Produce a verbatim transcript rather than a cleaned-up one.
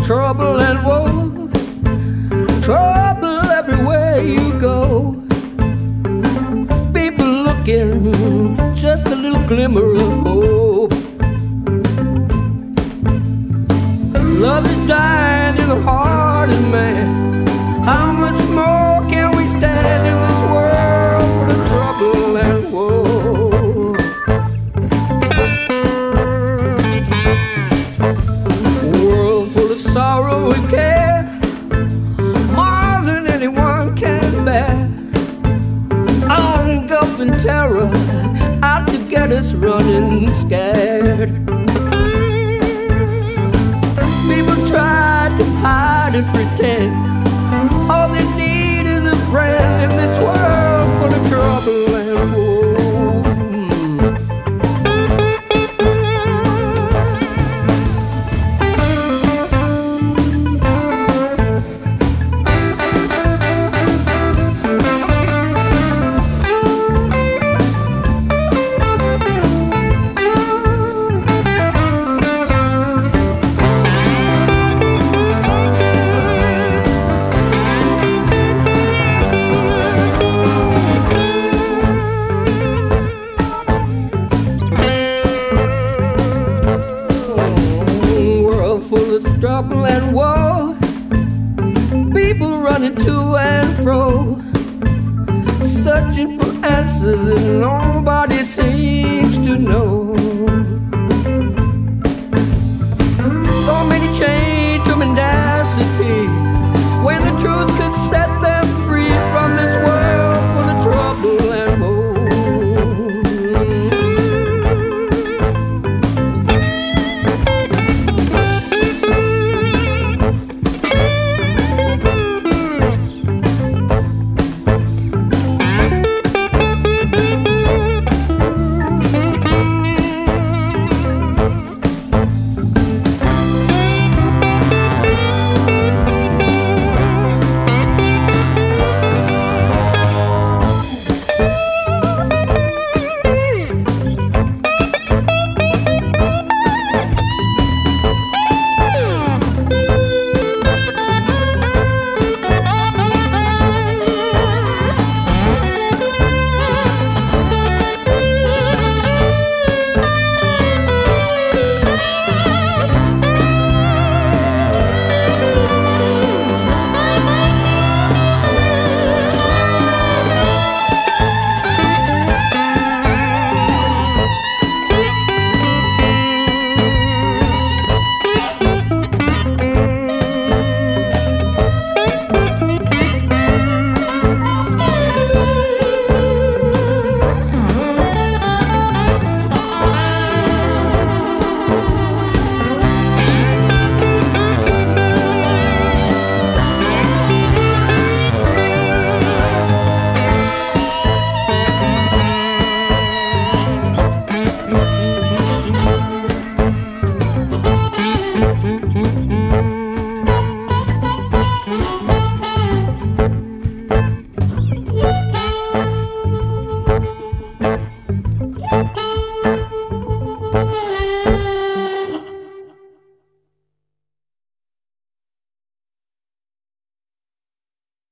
trouble and woe. Trouble everywhere you go. People looking for just a little glimmer of hope. Love is dying in the heart of man. How much more can we stand in this world full of trouble and woe? A world full of sorrow and care, more than anyone can bear. All engulfing terror, out to get us running scared. People try to hide and pretend. All they need is a friend in this world full of trouble and woe. Trouble and woe, people running to and fro, searching for answers and nobody seems to know.